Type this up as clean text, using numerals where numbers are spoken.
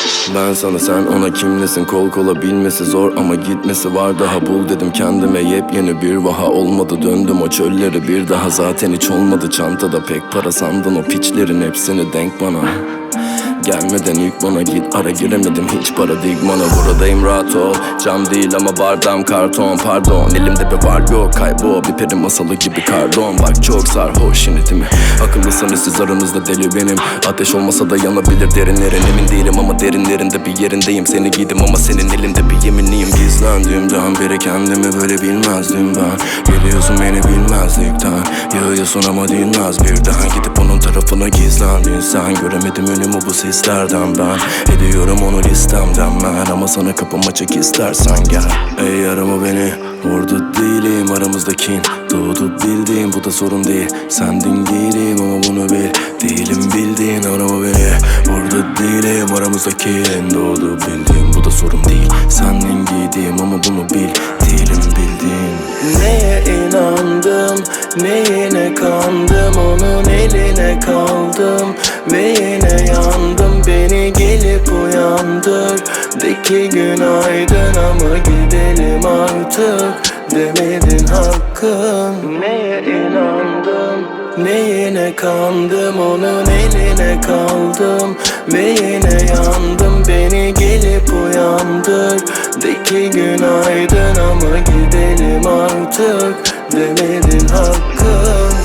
Ben sana sen ona kimlesin, kol kola bilmesi zor ama gitmesi var daha. Bul dedim kendime yepyeni bir vaha, olmadı döndüm o çölleri bir daha. Zaten hiç olmadı çantada pek para, sandın o piçlerin hepsini denk bana. Gelmeden ilk bana git ara, giremedim hiç paradigmana. Buradayım rahat ol, cam değil ama bardağım karton. Pardon elimde bir var yok, kaybol bir peri masalı gibi kardon. Bak çok sarhoş inetimi, akıllısınız siz aranızda deli benim. Ateş olmasa da yanabilir derinlerin, emin değilim ama derinlerinde bir yerindeyim. Seni giydim ama senin elinde bir yeminliyim. Gizlendiğimden beri kendimi böyle bilmezdim ben. Geliyorsun beni bilmezlikten, yağıyorsun ama dinmez birden. Gidip onun tarafına gizlendin sen, göremedim önümü bu seslerden ben. Ediyorum onu listemden ben, ama sana kapım açık istersen gel. Ey arama beni, orada değilim aramızdaki. Doğdu bildiğim bu da sorun değil, sendin giydiğim ama bunu bil. Değilim bildiğin arama beni, orada değilim aramızdaki. Doğdu bildiğim bu da sorun değil, sendin giydiğim ama bunu bil. Değilim bildiğin. Neye inandım, neyine kandım, onun eline kaldım ve yine yandım. Beni gelip uyandır, de ki günaydın ama gidelim artık demedin hakkın. Neye inandım, neyine kandım, onun eline kaldım ve yine yandım. Beni gelip uyandır, de ki günaydın ama gidelim artık demedin hakkın.